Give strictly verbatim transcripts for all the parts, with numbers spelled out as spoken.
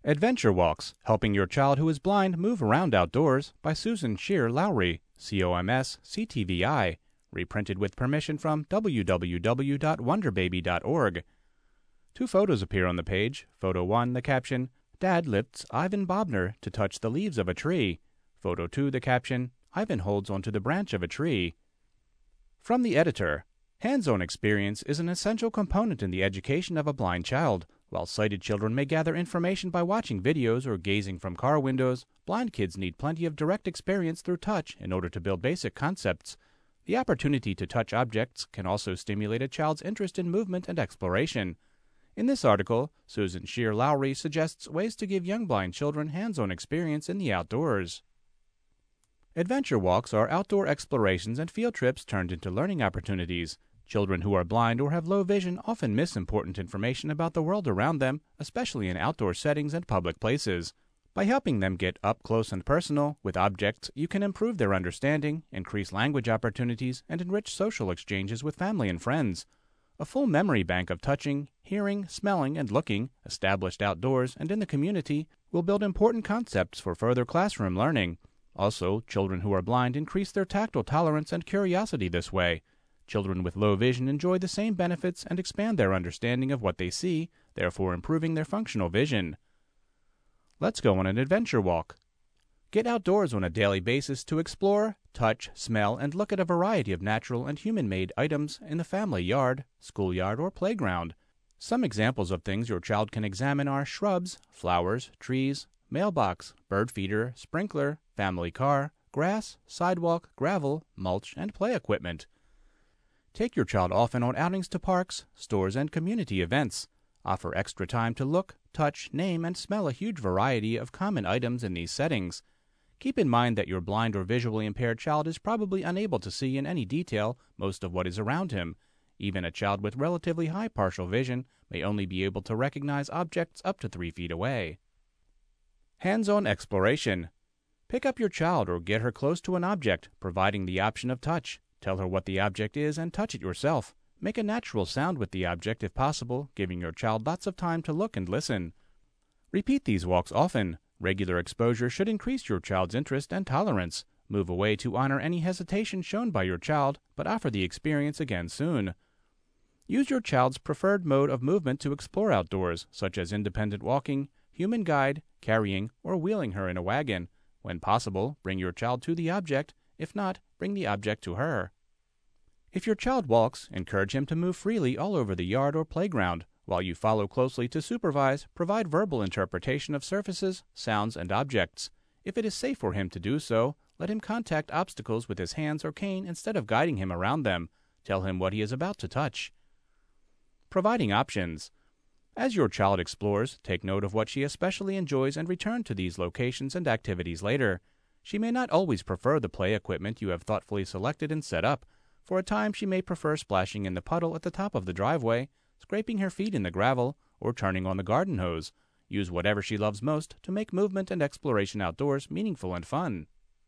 Adventure Walks, Helping Your Child Who is Blind Move Around Outdoors by Susan Shear Lowry, C O M S C T V I, reprinted with permission from w w w dot wonder baby dot org. Two photos appear on the page. Photo one, the caption, "Dad lifts Ivan Bobner to touch the leaves of a tree." Photo two, the caption, "Ivan holds onto the branch of a tree." From the editor, hands-on experience is an essential component in the education of a blind child. While sighted children may gather information by watching videos or gazing from car windows, blind kids need plenty of direct experience through touch in order to build basic concepts. The opportunity to touch objects can also stimulate a child's interest in movement and exploration. In this article, Susan Shear Lowry suggests ways to give young blind children hands-on experience in the outdoors. Adventure walks are outdoor explorations and field trips turned into learning opportunities. Children who are blind or have low vision often miss important information about the world around them, especially in outdoor settings and public places. By helping them get up close and personal with objects, you can improve their understanding, increase language opportunities, and enrich social exchanges with family and friends. A full memory bank of touching, hearing, smelling, and looking, established outdoors and in the community, will build important concepts for further classroom learning. Also, children who are blind increase their tactile tolerance and curiosity this way. Children with low vision enjoy the same benefits and expand their understanding of what they see, therefore improving their functional vision. Let's go on an adventure walk. Get outdoors on a daily basis to explore, touch, smell, and look at a variety of natural and human-made items in the family yard, schoolyard, or playground. Some examples of things your child can examine are shrubs, flowers, trees, mailbox, bird feeder, sprinkler, family car, grass, sidewalk, gravel, mulch, and play equipment. Take your child often on outings to parks, stores, and community events. Offer extra time to look, touch, name, and smell a huge variety of common items in these settings. Keep in mind that your blind or visually impaired child is probably unable to see in any detail most of what is around him. Even a child with relatively high partial vision may only be able to recognize objects up to three feet away. Hands-on exploration. Pick up your child or get her close to an object, providing the option of touch. Tell her what the object is and touch it yourself. Make a natural sound with the object if possible, giving your child lots of time to look and listen. Repeat these walks often. Regular exposure should increase your child's interest and tolerance. Move away to honor any hesitation shown by your child, but offer the experience again soon. Use your child's preferred mode of movement to explore outdoors, such as independent walking, human guide, carrying, or wheeling her in a wagon. When possible, bring your child to the object. If not, bring the object to her. If your child walks, encourage him to move freely all over the yard or playground. While you follow closely to supervise, provide verbal interpretation of surfaces, sounds, and objects. If it is safe for him to do so, let him contact obstacles with his hands or cane instead of guiding him around them. Tell him what he is about to touch. Providing options. As your child explores, take note of what she especially enjoys and return to these locations and activities later. She may not always prefer the play equipment you have thoughtfully selected and set up. For a time, she may prefer splashing in the puddle at the top of the driveway, scraping her feet in the gravel, or turning on the garden hose. Use whatever she loves most to make movement and exploration outdoors meaningful and fun.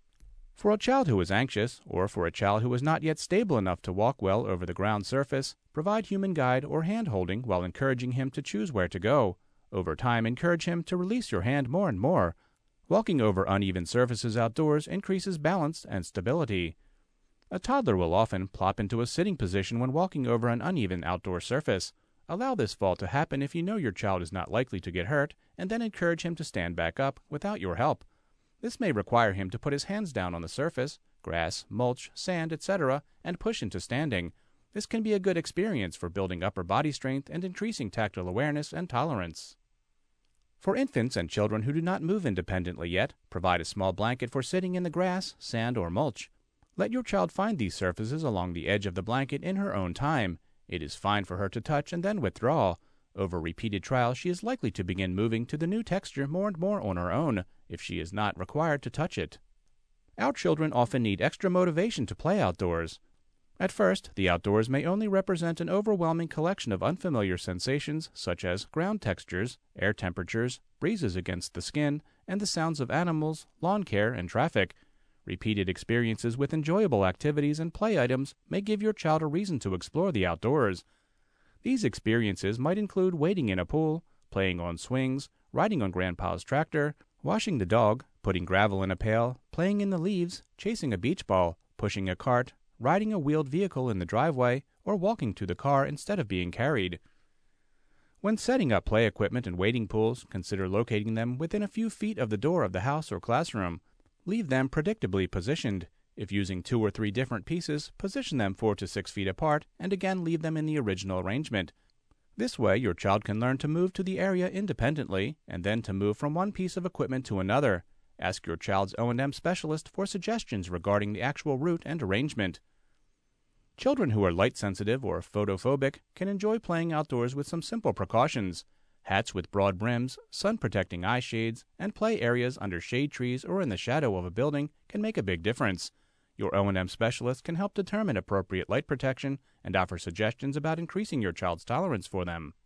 For a child who is anxious, or for a child who is not yet stable enough to walk well over the ground surface, provide human guide or hand-holding while encouraging him to choose where to go. Over time, encourage him to release your hand more and more. Walking over uneven surfaces outdoors increases balance and stability. A toddler will often plop into a sitting position when walking over an uneven outdoor surface. Allow this fall to happen if you know your child is not likely to get hurt, and then encourage him to stand back up without your help. This may require him to put his hands down on the surface, grass, mulch, sand, et cetera, and push into standing. This can be a good experience for building upper body strength and increasing tactile awareness and tolerance. For infants and children who do not move independently yet, provide a small blanket for sitting in the grass, sand, or mulch. Let your child find these surfaces along the edge of the blanket in her own time. It is fine for her to touch and then withdraw. Over repeated trial, she is likely to begin moving to the new texture more and more on her own, if she is not required to touch it. Our children often need extra motivation to play outdoors. At first, the outdoors may only represent an overwhelming collection of unfamiliar sensations such as ground textures, air temperatures, breezes against the skin, and the sounds of animals, lawn care, and traffic. Repeated experiences with enjoyable activities and play items may give your child a reason to explore the outdoors. These experiences might include wading in a pool, playing on swings, riding on Grandpa's tractor, washing the dog, putting gravel in a pail, playing in the leaves, chasing a beach ball, pushing a cart, riding a wheeled vehicle in the driveway, or walking to the car instead of being carried. When setting up play equipment and wading pools, consider locating them within a few feet of the door of the house or classroom. Leave them predictably positioned. If using two or three different pieces, position them four to six feet apart and again leave them in the original arrangement. This way, your child can learn to move to the area independently and then to move from one piece of equipment to another. Ask your child's O and M specialist for suggestions regarding the actual route and arrangement. Children who are light sensitive or photophobic can enjoy playing outdoors with some simple precautions. Hats with broad brims, sun-protecting eye shades, and play areas under shade trees or in the shadow of a building can make a big difference. Your O and M specialist can help determine appropriate light protection and offer suggestions about increasing your child's tolerance for them.